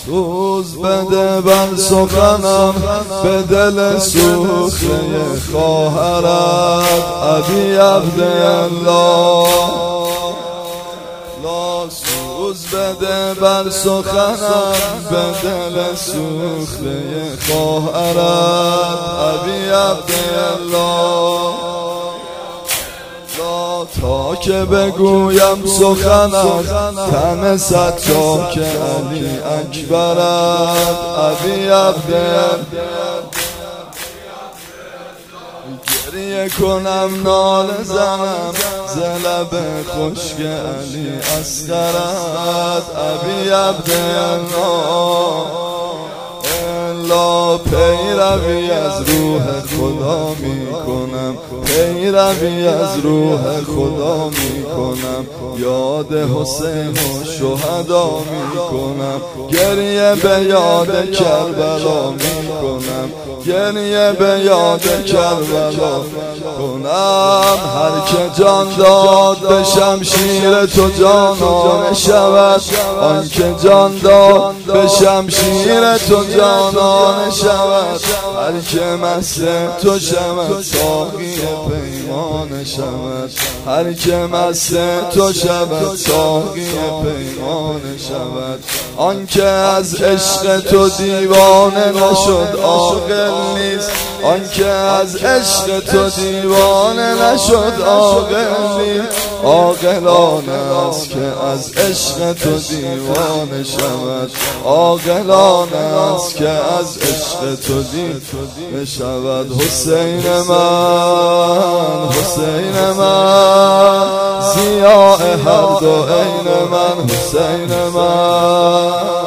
سوز بده بر سخنم به دل سوخته خواهرت علی عبدالله. سوز بده بر سخنم به دل سوخته خواهرت علی عبدالله. تا که بگویم سخن از تن ستار که علی اکبرت علی عبدالله. گریه کنم ناله زنم ز لب خشک علی اصغرت علی عبدالله. پیروی از روح خدا می کنم، پیروی از روح خدا می کنم، یاد حسین و شهدا می کنم، گریه به یاد کربلا می کنم، گریه به یاد کربلا کنم. هر که جان داد به شمشیر تو جانانه شود، آن که جان داد به شمشیر تو جانانه شود. هر که مست تو شود ساقی پیمانه شود، هر که مست تو شود ساقی پیمانه شود. آن که از عشق تو دیوانه نشد عاقل نیست، آن که از عشق تو دیوانه نشد عاقل نیست. عاقلانه است که از عشق تو دیوانه شود، عاقلانه است که از عشق تو دیوانه شود. حسین من، حسین من، ضیاء هر دو عین من، حسین من.